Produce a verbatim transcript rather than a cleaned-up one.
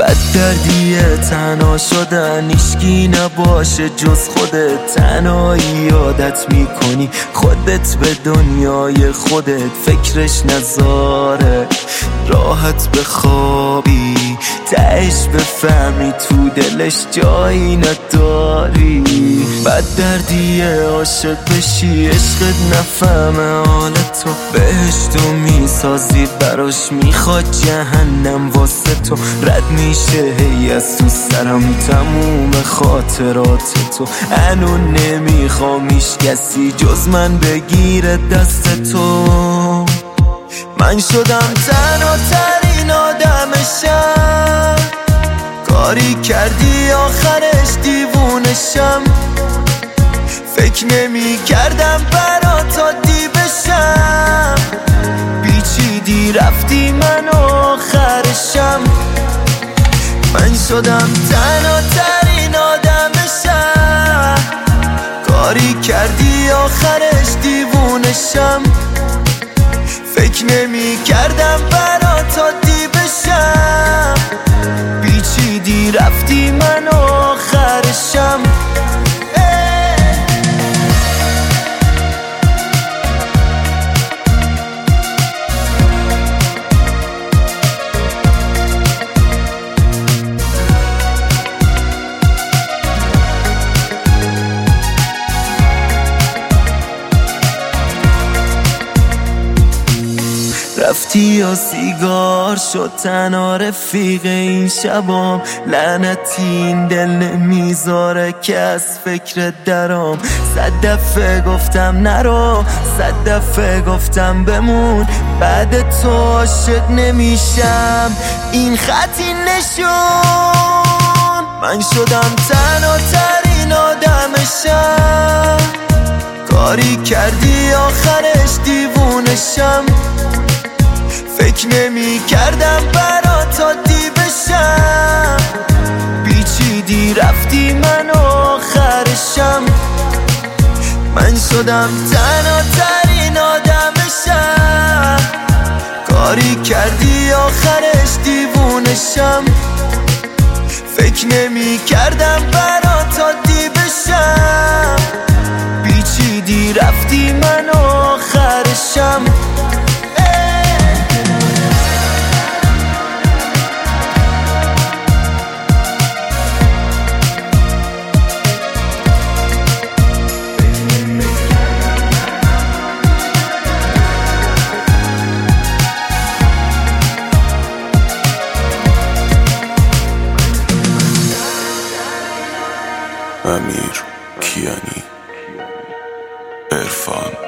بد دردیه تنها شدن، هیچکی نباشه جز خودت. تنهایی یادت میکنی خودت به دنیای خودت، فکرش نذاره راحت بخوابی، تهش بفهمی تو دلش جایی نداری. بد دردیه عاشق بشی عشقت نفهمه حالتو، بهشتو میسازی براش میخواد جهنم واسه تو. رد میشه هی از تو سرم تموم خاطرات تو، انو نمیخوام هیچ کسی جز من بگیره دست تو. من شدم تنها ترین آدم شم، کاری کردی آخرش دیوونشم. فکر نمی کردم برا تا دی بشم، پیچیدی رفتی من آخرشم. من شدم تنها ترین آدم شم، کاری کردی آخرش دیوونشم. فکر نمی کردم برا تا دی بشم، پیچیدی رفتی من آخرشم. رفتی یا سیگار شد تنها رفیق این شبام، لعنتی این دل نمیذاره که از فکر درام. صد دفعه گفتم نرو، صد دفعه گفتم بمون، بعد تو عاشق نمیشم این خطی نشون. من شدم تنها ترین آدم شم، کاری کردی آخرش دیوونشم. فکر نمی کردم برا تا دی بشم، پیچیدی رفتی من آخرشم. من شدم تنها ترین آدم شم، کاری کردی آخرش دیوونشم. فکر نمی کردم برا تا دی بشم، پیچیدی رفتی من آخرشم. امیر کیانی، عرفان.